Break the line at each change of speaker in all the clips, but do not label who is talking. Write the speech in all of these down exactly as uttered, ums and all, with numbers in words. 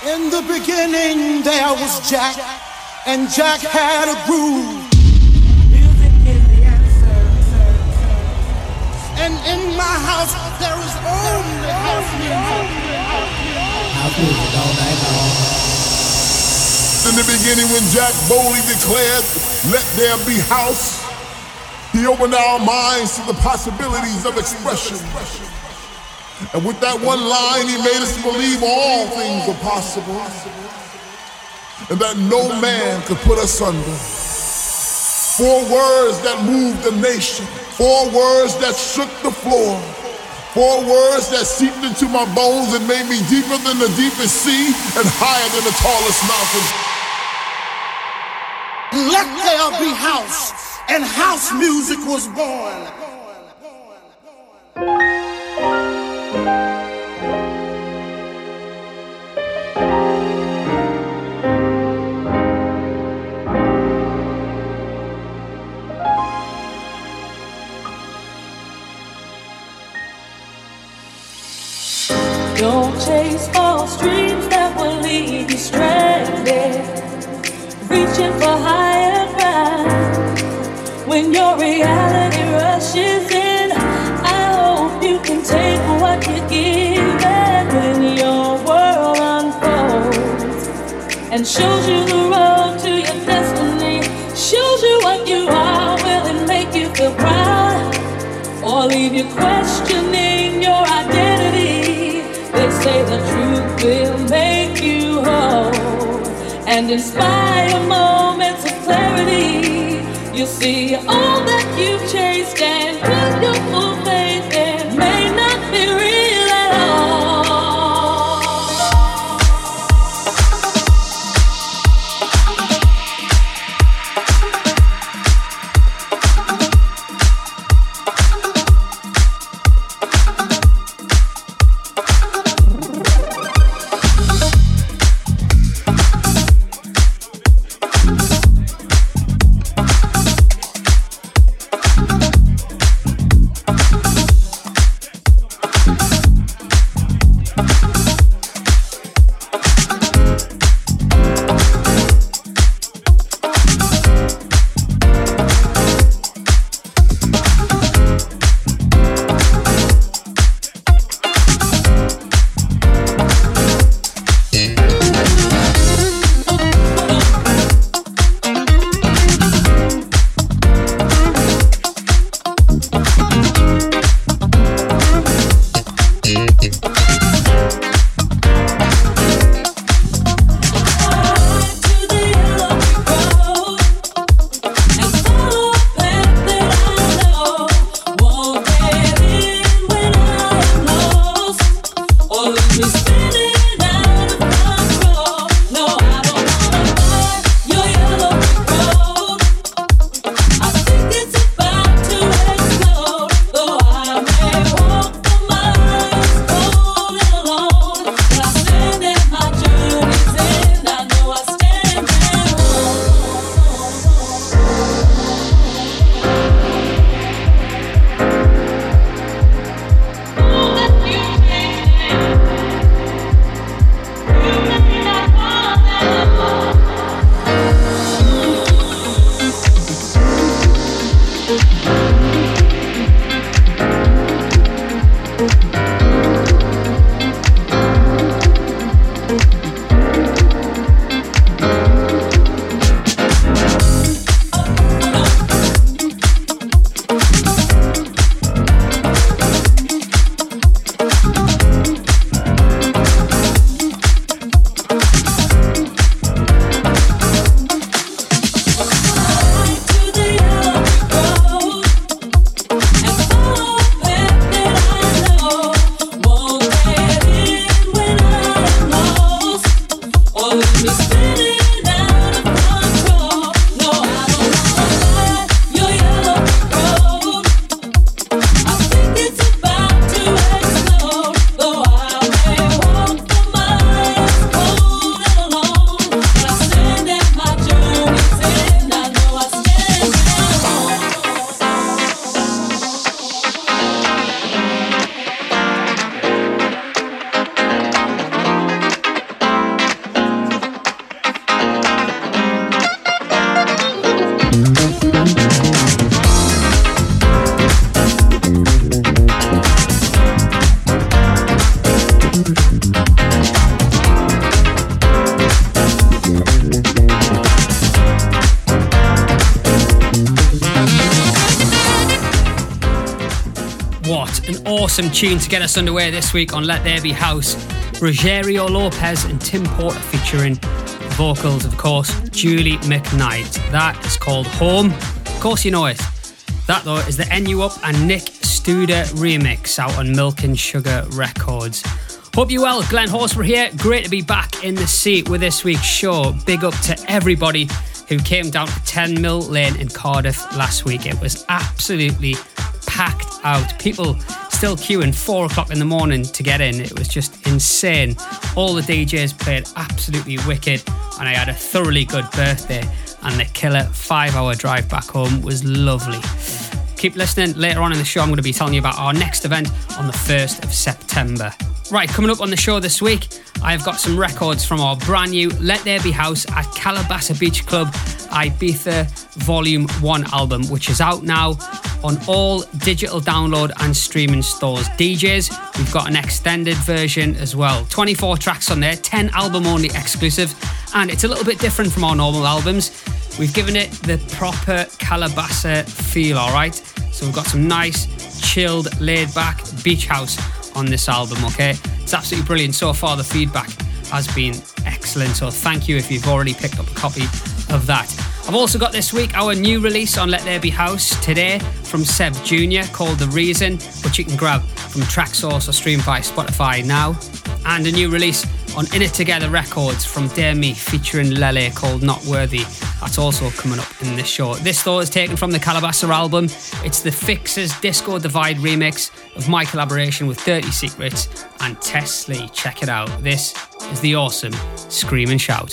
In the beginning there was Jack, and Jack had a groove.
Music is the answer.
And in my house there is only house music.
House music all night long.
In the beginning when Jack boldly declared, "Let there be house," he opened our minds to the possibilities of expression. And with that one line, he made us believe all things are possible, and that no man could put us under. Four words that moved the nation, four words that shook the floor, four words that seeped into my bones and made me deeper than the deepest sea and higher than the tallest mountain.
Let there be house, and house music was born.
Don't chase false dreams that will leave you stranded, reaching for higher ground. When your reality rushes in, I hope you can take what you're given. When your world unfolds and shows you the road to your destiny, shows you what you are, will it make you feel proud or leave you questioning your identity? They say the truth will make you whole and inspire moments of clarity. You see all that you've chased and put your full faith in may not be real at all.
awesome tune to get us underway this week on Let There Be House. Rogerio Lopez and Tim Porter featuring vocals, of course, Julie McKnight. That is called Home. Of course you know it. That, though, is the N U Up and Nick Studer remix out on Milk and Sugar Records. Hope you well. Glenn Horsburgh here. Great to be back in the seat with this week's show. Big up to everybody who came down to ten Mill Lane in Cardiff last week. It was absolutely packed out. People still queuing four o'clock in the morning to get in. It was just insane. All the D Js played absolutely wicked, and I had a thoroughly good birthday, and the killer five hour drive back home was lovely. Keep listening. Later on in the show, I'm going to be telling you about our next event on the first of September. Right, coming up on the show this week, I've got some records from our brand new Let There Be House at Calabasa Beach Club Ibiza Volume one album, which is out now on all digital download and streaming stores. D Js, we've got an extended version as well. twenty-four tracks on there, ten album only exclusive, and it's a little bit different from our normal albums. We've given it the proper Calabasa feel, alright? So we've got some nice, chilled, laid back beach house on this album, okay? It's absolutely brilliant. So far the feedback has been excellent, so thank you if you've already picked up a copy of that. I've also got this week our new release on Let There Be House today from Seb Junior called The Reason, which you can grab from Tracksource or stream by Spotify now. And a new release on In It Together Records from Dear Me featuring Lele called Not Worthy. That's also coming up in this show. This though is taken from the Calabasa album. It's the Fixers Disco Divide remix of my collaboration with Dirty Secrets and Teslee. Check it out. This is the awesome Scream and Shout.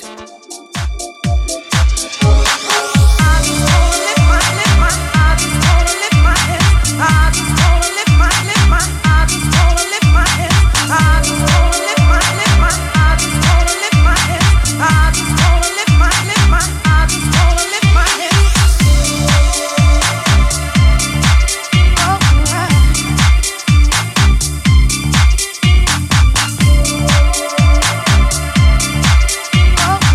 Oh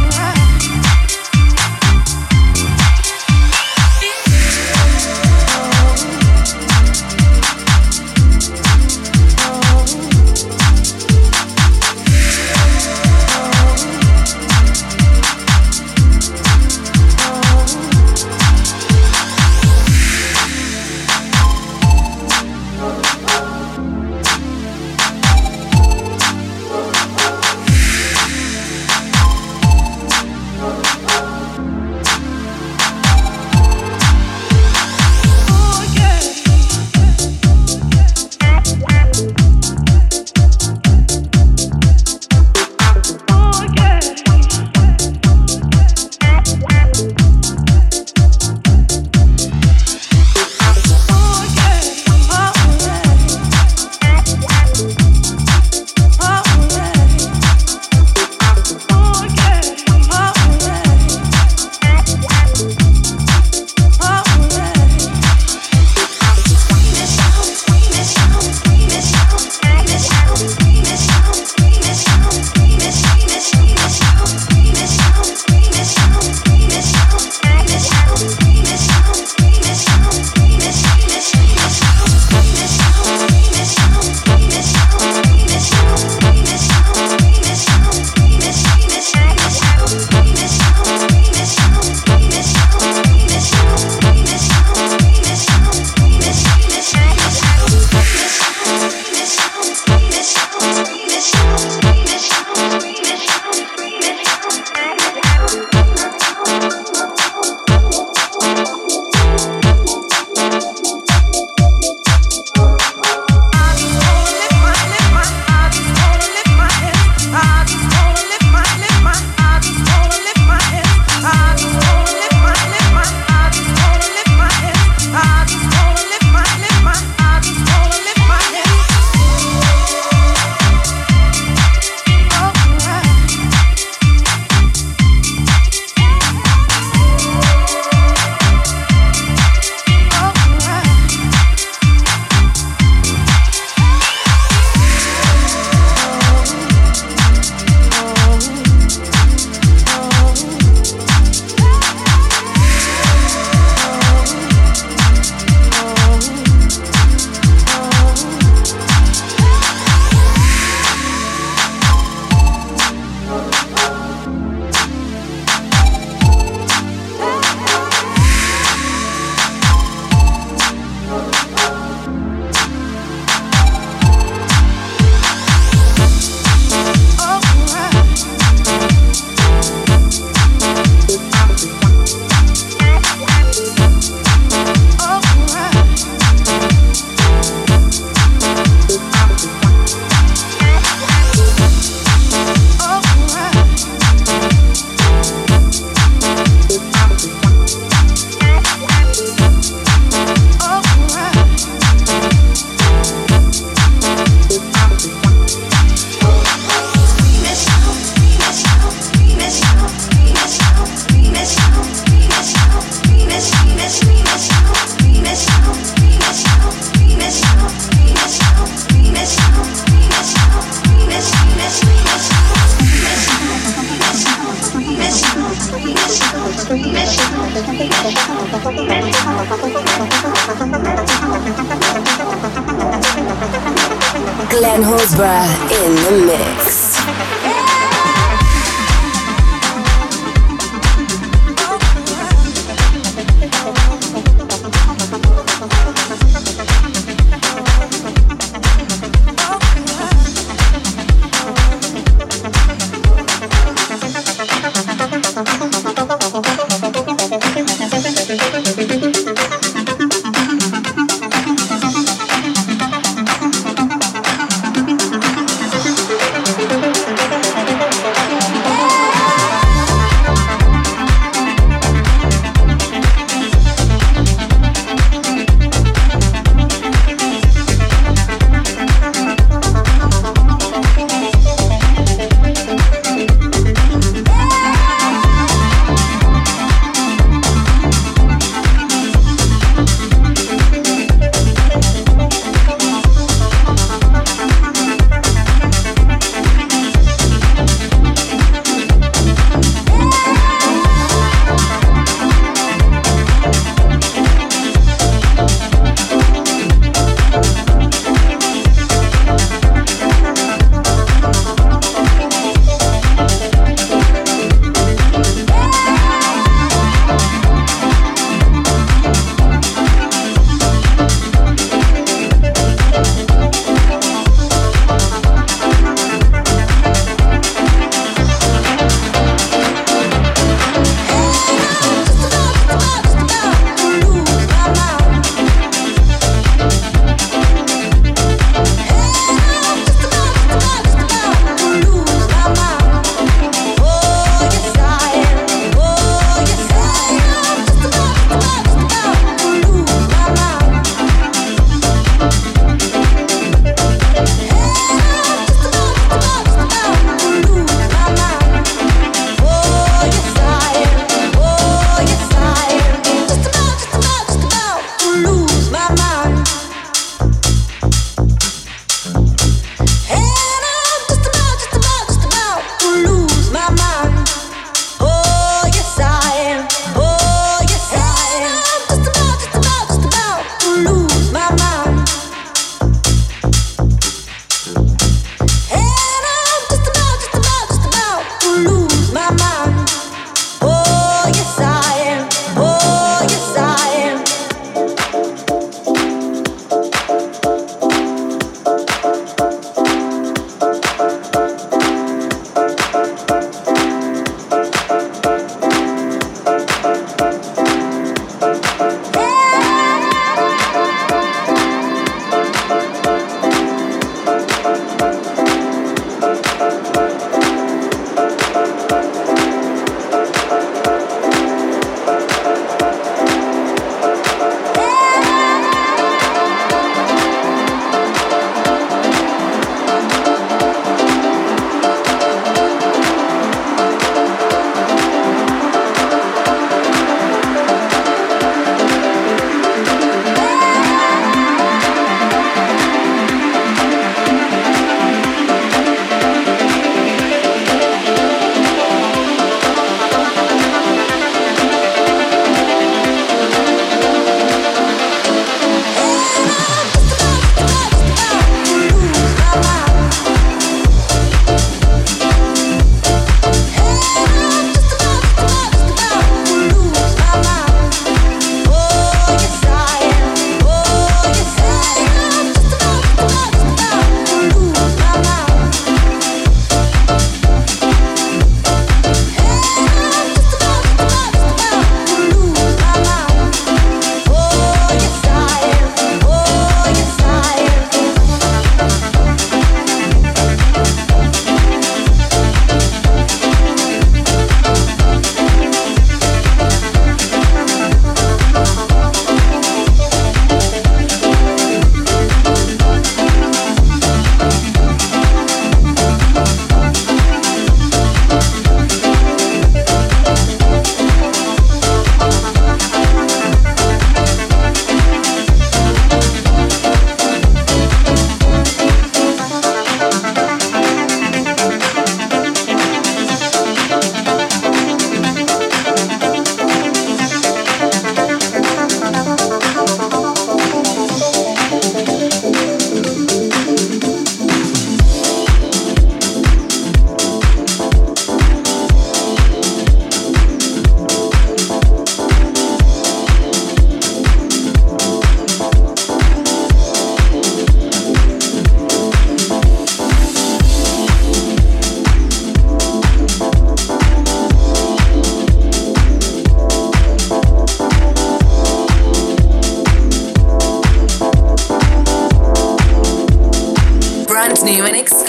Glenn Hosborough in the mix.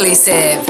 exclusive.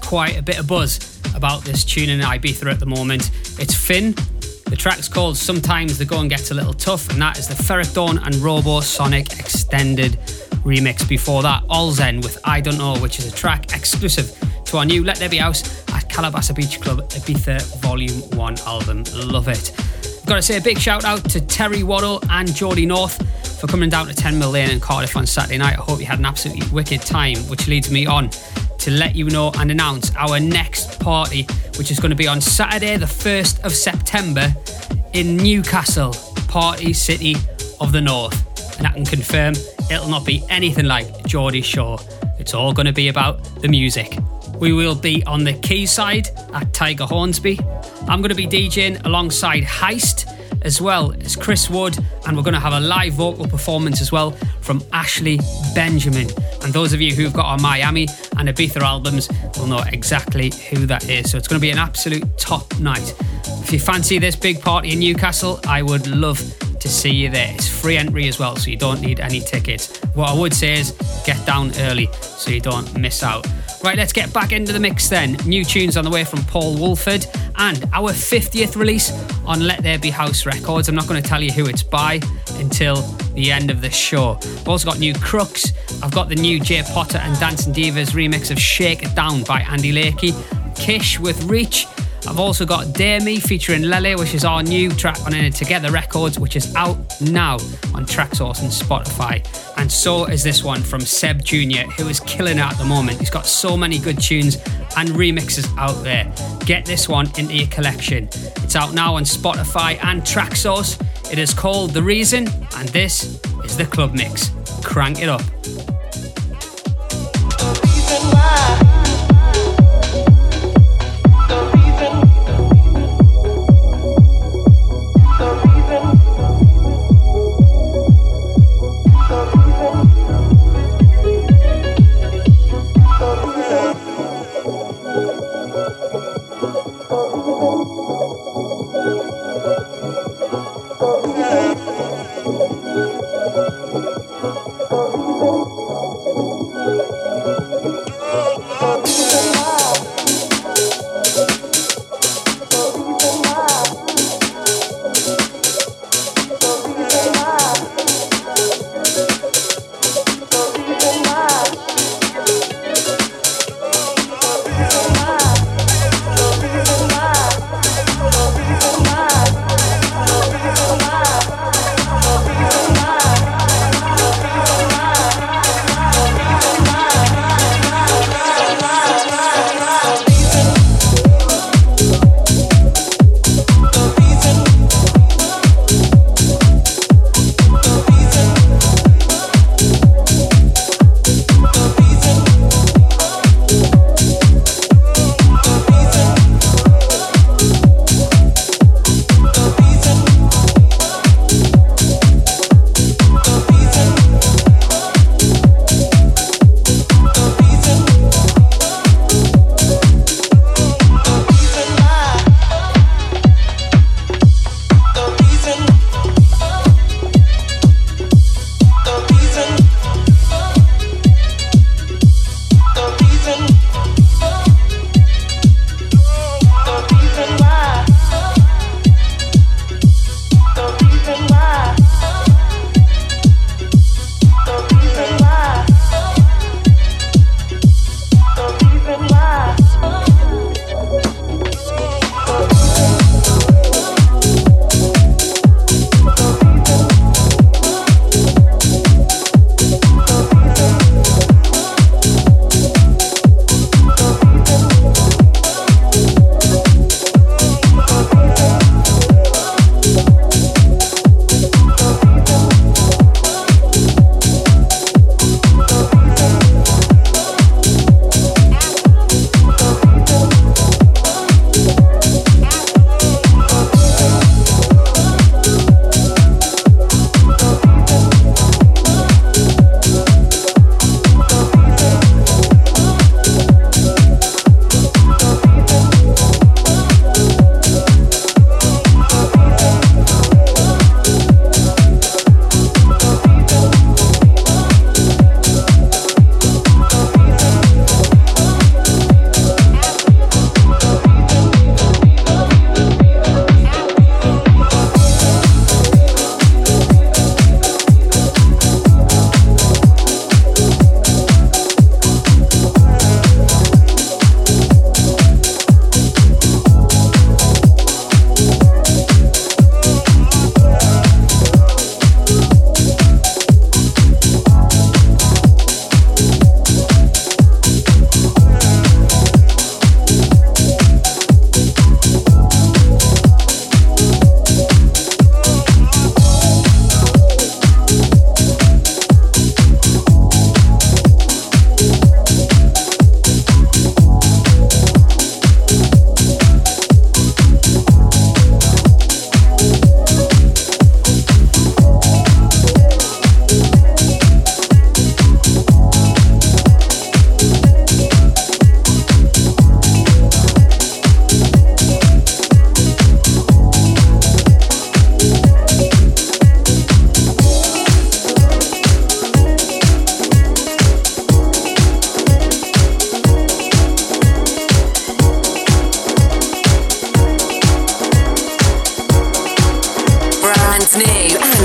quite a bit of buzz about this tune in Ibiza at the moment. It's Finn. The track's called Sometimes the Going Gets a Little Tough, and that is the Ferric Dawn and Robo Sonic extended remix. Before that, Olzen with I Don't Know, which is a track exclusive to our new Let There Be House at Calabasas Beach Club Ibiza Volume one album. Love it. Got to say a big shout out to Terry Waddle and Geordie North for coming down to ten Mill Lane in Cardiff on Saturday night. I hope you had an absolutely wicked time, which leads me on to let you know and announce our next party, which is going to be on Saturday the first of September in Newcastle, Party City of the North. And I can confirm it'll not be anything like Geordie's show. It's all going to be about the music. We will be on the quayside at Tiger Hornsby. I'm going to be DJing alongside Heist, as well as Chris Wood, and we're going to have a live vocal performance as well from Ashley Benjamin. And those of you who've got our Miami and Ibiza albums will know exactly who that is. So it's going to be an absolute top night. If you fancy this big party in Newcastle, I would love to see you there. It's free entry as well, so you don't need any tickets. What I would say is get down early so you don't miss out. Right, let's get back into the mix then. New tunes on the way from Paul Woolford and our fiftieth release on Let There Be House Records. I'm not going to tell you who it's by until the end of the show. I've also got new Crooks. I've got the new Jay Potter and Dancing Divas remix of Shake It Down by Andy Lakey. Kish with Reach. I've also got Dare Me featuring Lele, which is our new track on In It Together Records, which is out now on Traxsource and Spotify. And so is this one from Seb Junior, who is killing it at the moment. He's got so many good tunes and remixes out there. Get this one into your collection. It's out now on Spotify and Traxsource. It is called The Reason, and this is the Club Mix. Crank it up.
The reason why. Why?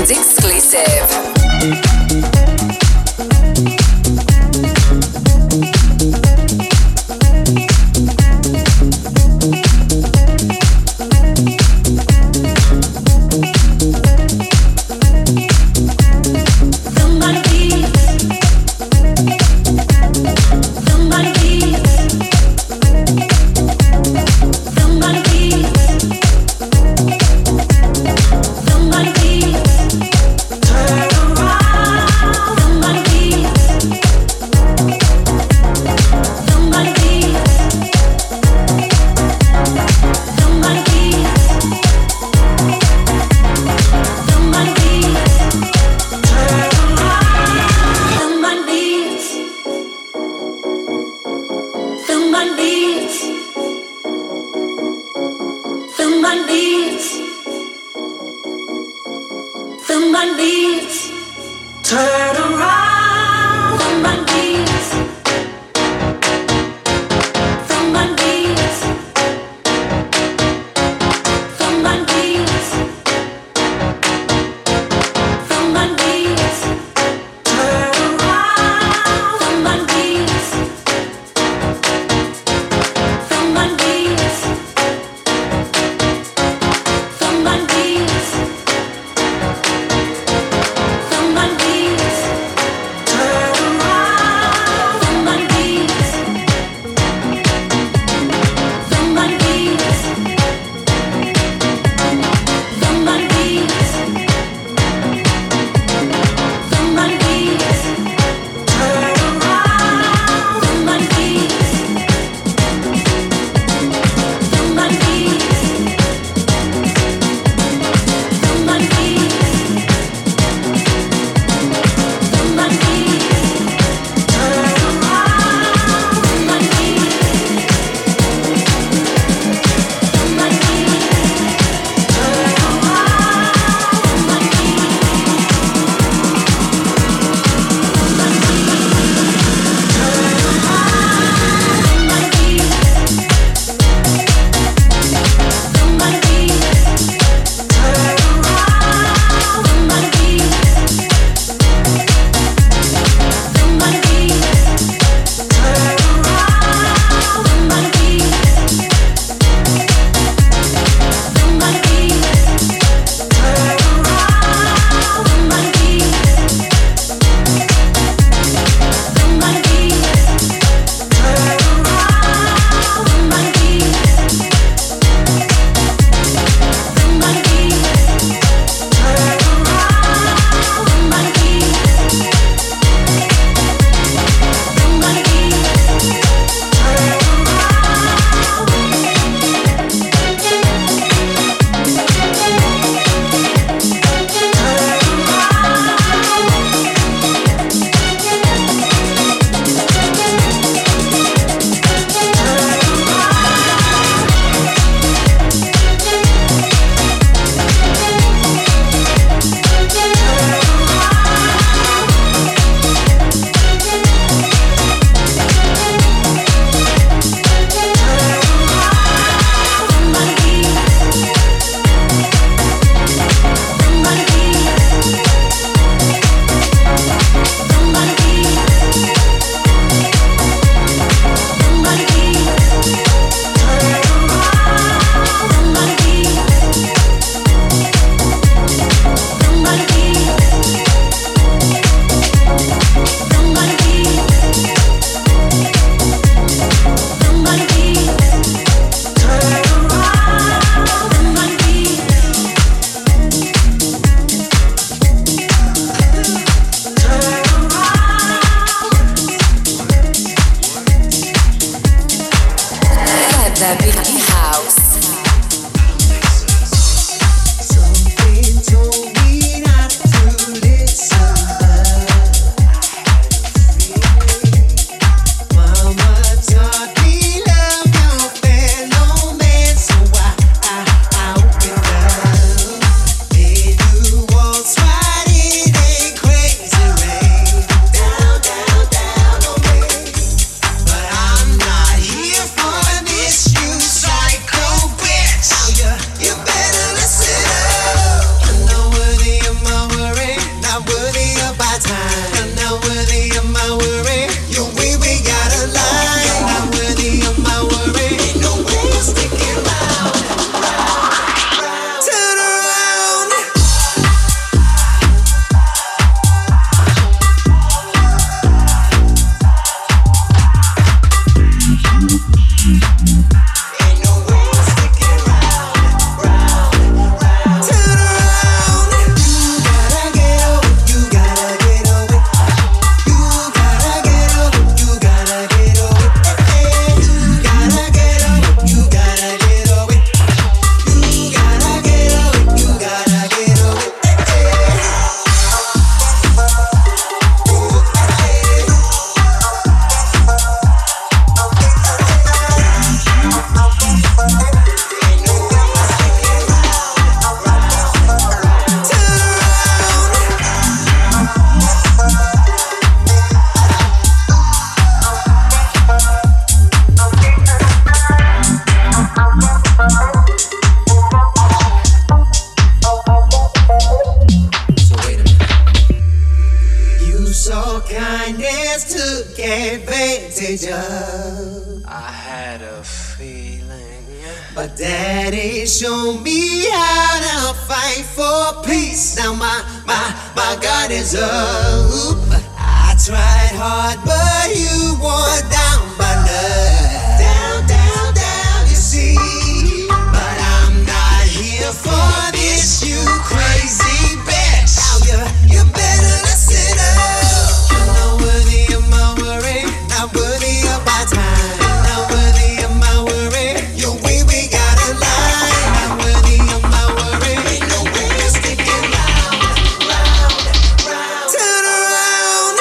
Records exclusive.
Turn around.
just took advantage of.
I had a feeling,
but Daddy showed me how to fight for peace. Now my, my, my God is up. I tried hard, but you wore down my love. Down, down, down, you see. But I'm not here for this, you crazy bitch. Now you, you better listen up. You're not worthy of my worry, not worthy of my time. You're not worthy of my worry, your way we got a line. Not worthy of my worry, ain't no way you're sticking round, round, round. Turn around.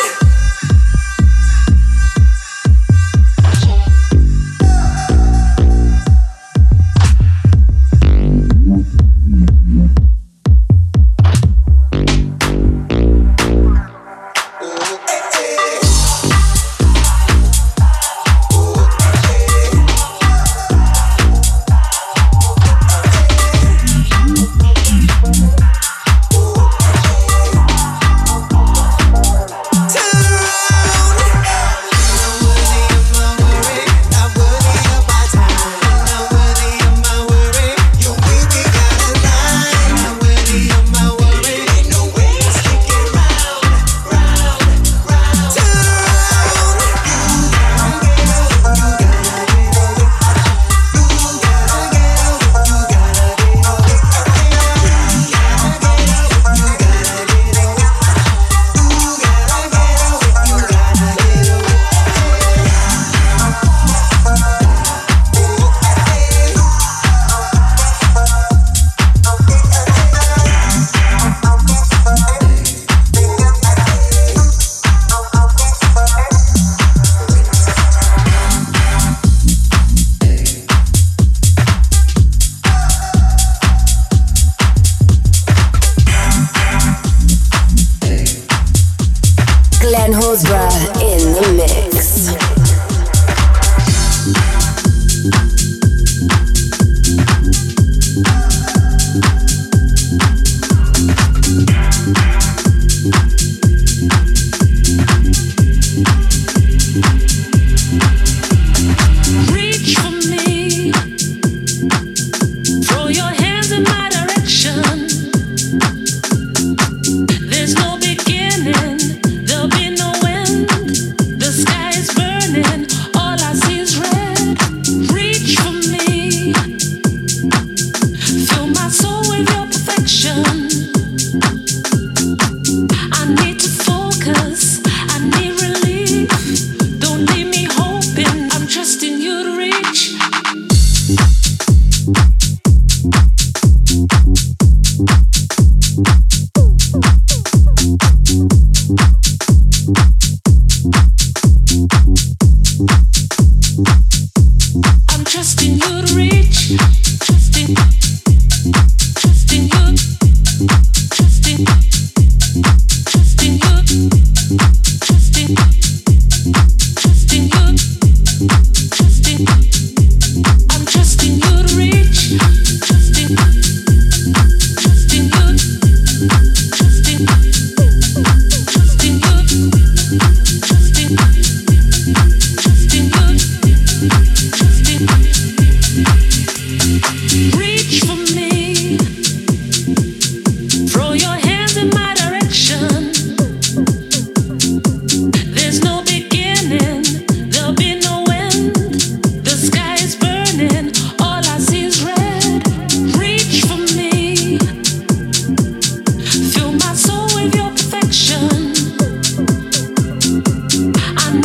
Glenn Horsburgh in the mix.
Reach for me, throw your hands in my direction. There's no beginning, there'll be no end. The sky is burning, all I see is red. Reach for me, fill my soul with your perfection. I need to focus, I need relief. Don't leave me hoping, I'm trusting you to reach. I'm trusting you to reach. Trusting, trusting you. Trusting, trusting you. Trusting, trusting you. Trusting, I'm trusting you to reach. Trusting, trusting you. Trusting, trusting you. Trusting, trusting you. Trusting, reach for me. Throw your hands in my direction. There's no beginning, there'll be no end. The sky is burning, all I see is red. Reach for me, fill my soul with your perfection. I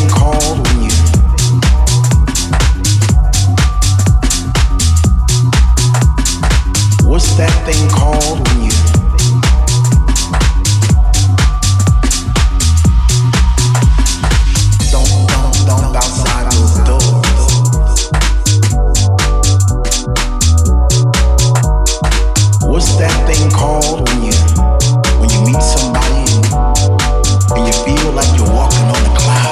thing called when you What's that thing called when you don't don't don't outside those doors? What's that thing called when you when you meet somebody and, and you feel like you're walking on a cloud?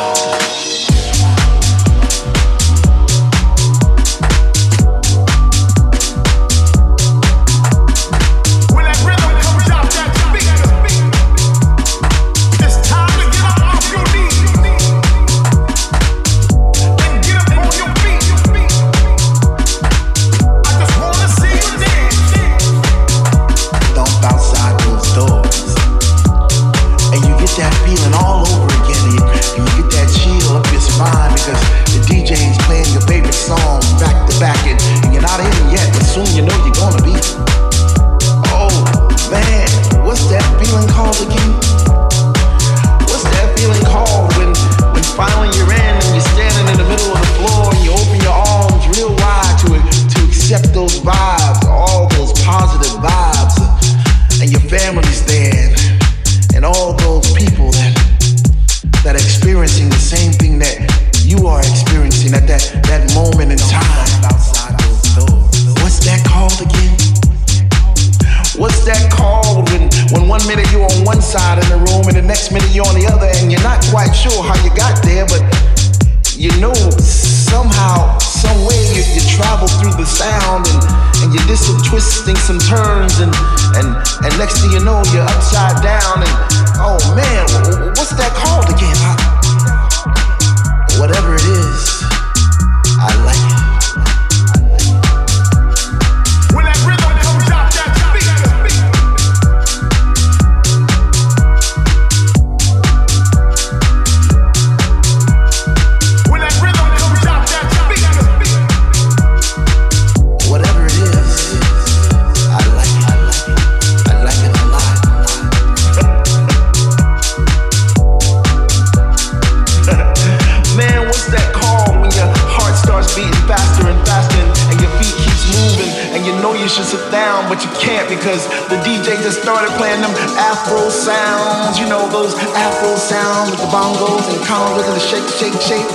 Shake, shake.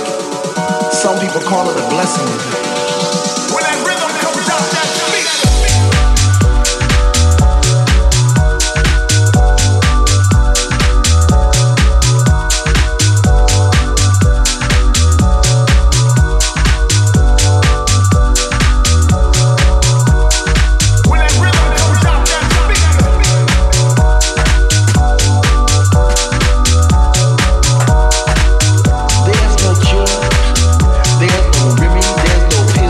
Some people call it a blessing. When that rhythm comes out that
There's no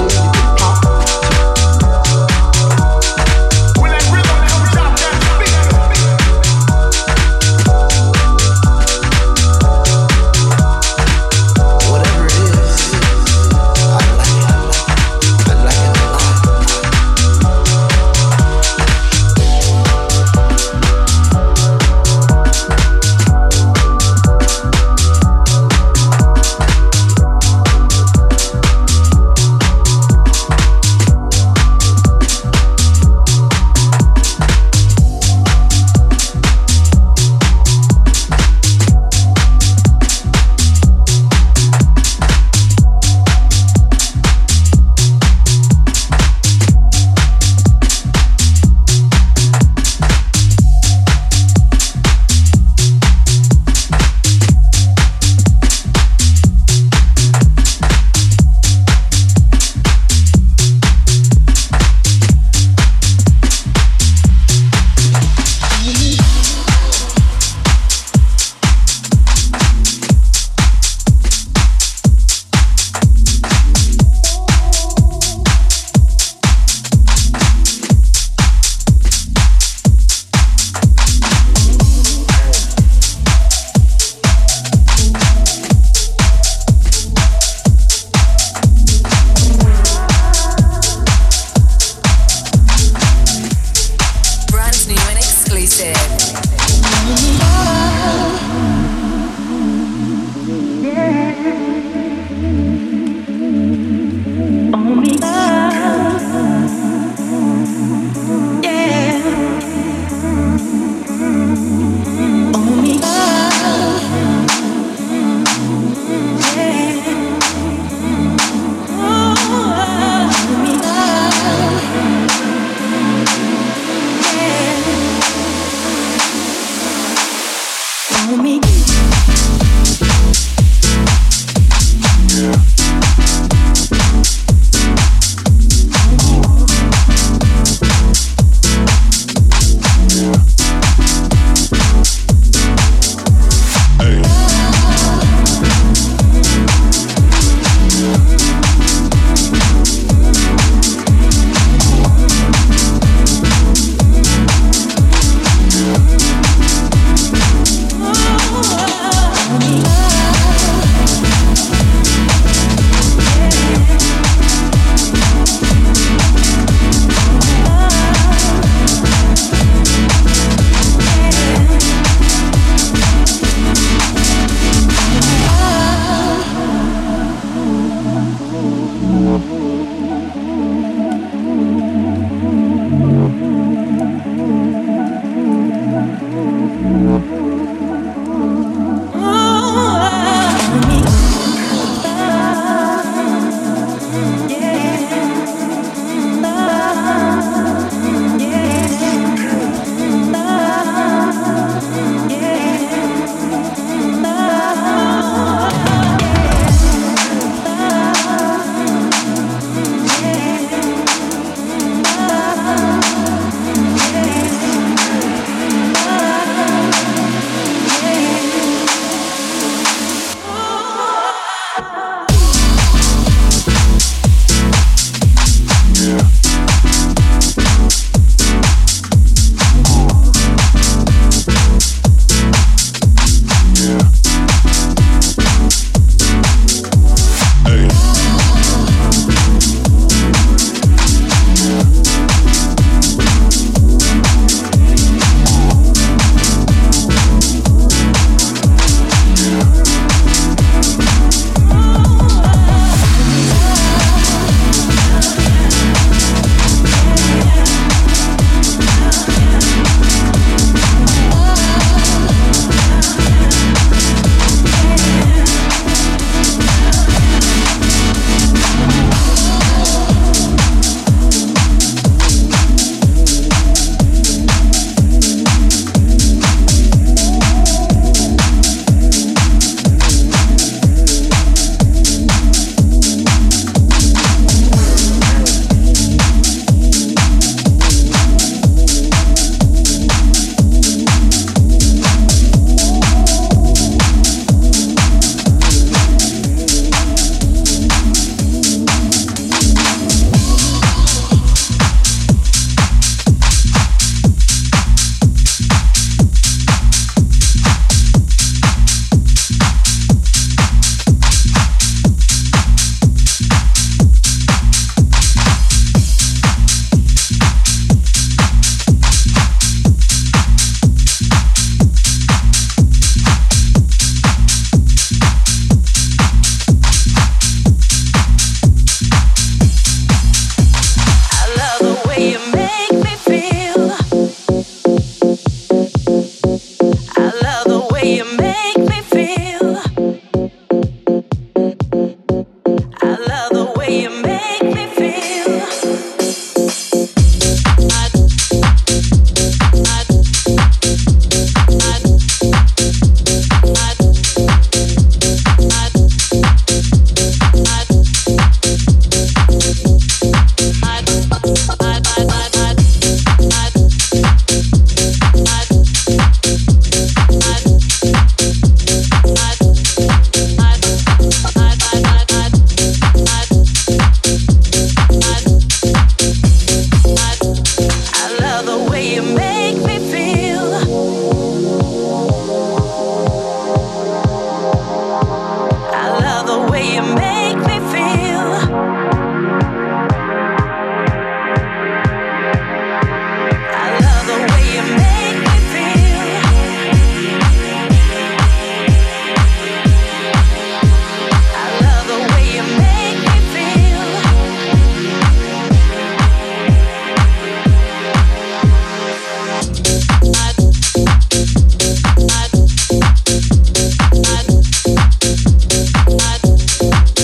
I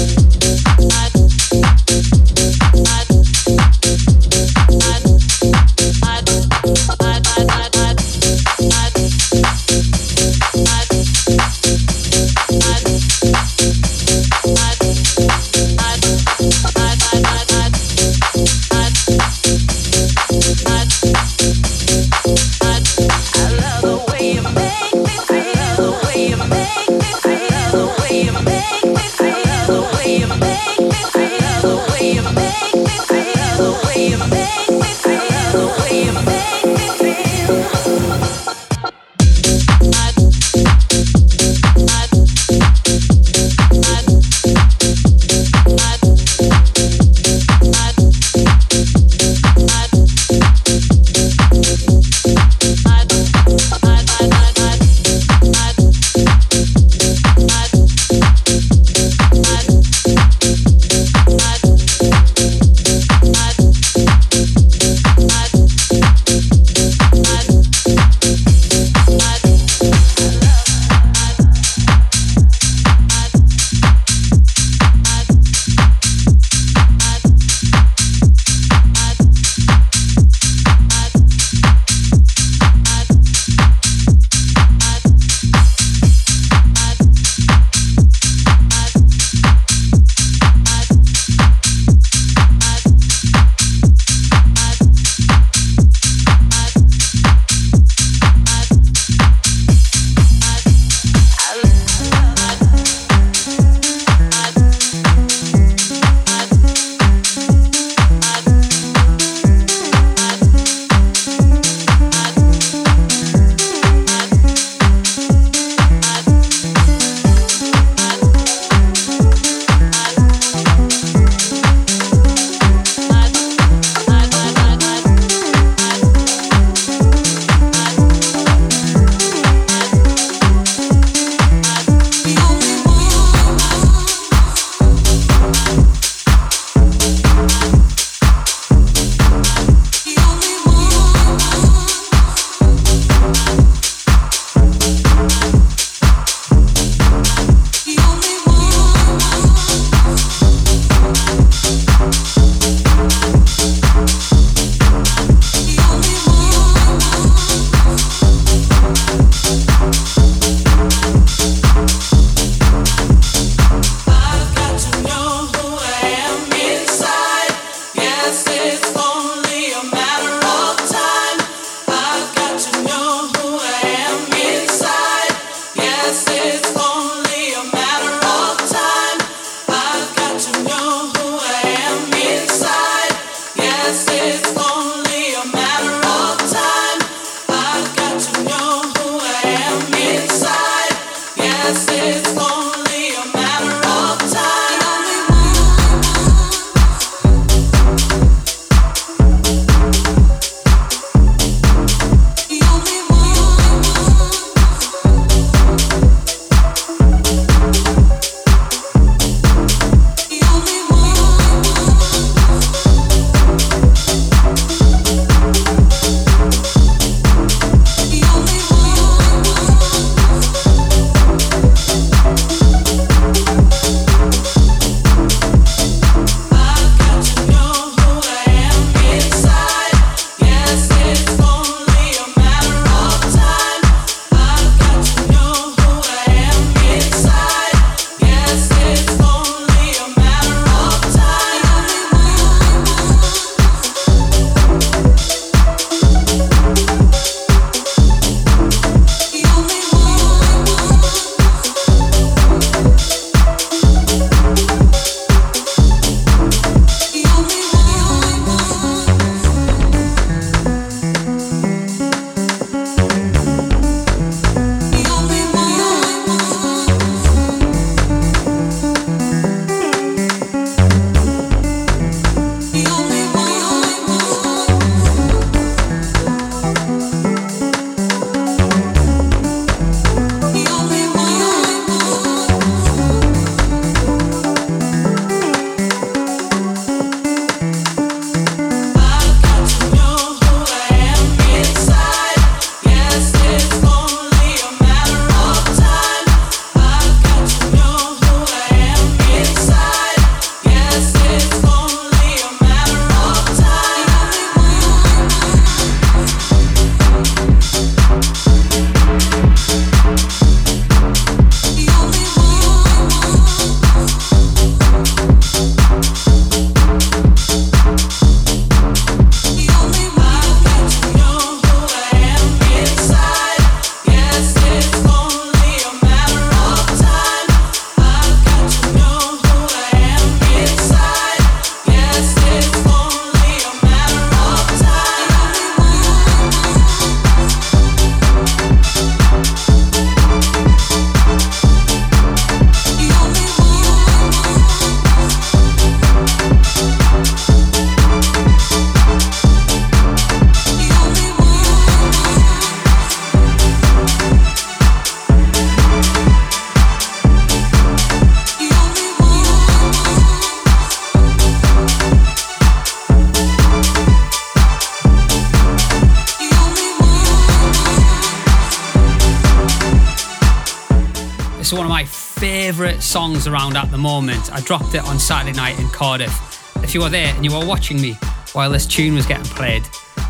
favourite songs around at the moment. I dropped it on Saturday night in Cardiff. If you were there and you were watching me while this tune was getting played,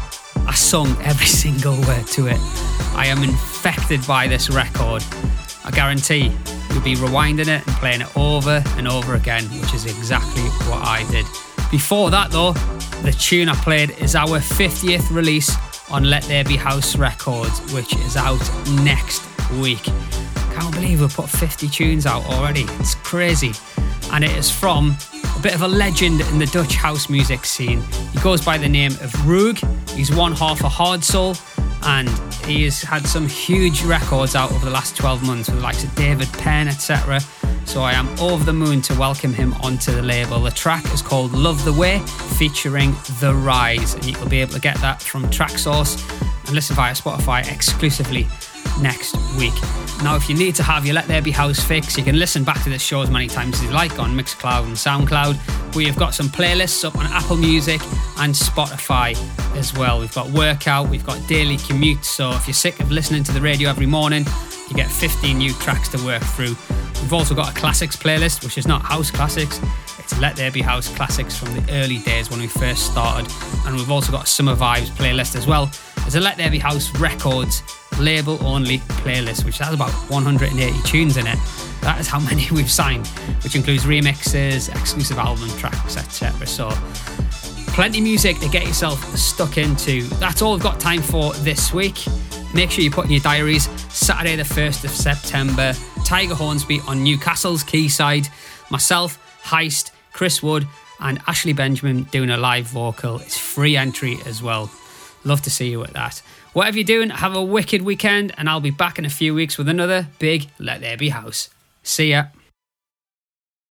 I sung every single word to it. I am infected by this record. I guarantee you'll be rewinding it and playing it over and over again, which is exactly what I did. Before that though, the tune I played is our fiftieth release on Let There Be House Records, which is out next week. Can't believe we put fifty tunes out already. It's crazy. And it is from a bit of a legend in the Dutch house music scene. He goes by the name of Roog. He's one half of Hard Soul, and he has had some huge records out over the last twelve months with the likes of David Penn, et cetera. So I am over the moon to welcome him onto the label. The track is called Love the Way, featuring The Rise, and you'll be able to get that from Traxsource and listen via Spotify exclusively next week. Now, if you need to have your Let There Be House fix, you can listen back to this show as many times as you like on Mixcloud and Soundcloud. We've got some playlists up on Apple Music and Spotify as well. We've got Workout, we've got Daily Commute, so if you're sick of listening to the radio every morning, you get fifteen new tracks to work through. We've also got a classics playlist, which is not house classics, it's Let There Be House classics from the early days when we first started. And we've also got a Summer Vibes playlist as well. There's a Let There Be House Records label only playlist, which has about one hundred eighty tunes in it. That is how many we've signed, which includes remixes, exclusive album tracks, et cetera. So plenty of music to get yourself stuck into. That's all we've got time for this week. Make sure you put in your diaries Saturday the first of September, Tiger Hornsby on Newcastle's Quayside. Myself, Heist, Chris Wood and Ashley Benjamin doing a live vocal. It's free entry as well. Love to see you at that. Whatever you're doing, have a wicked weekend, and I'll be back in a few weeks with another big Let There Be House. See ya.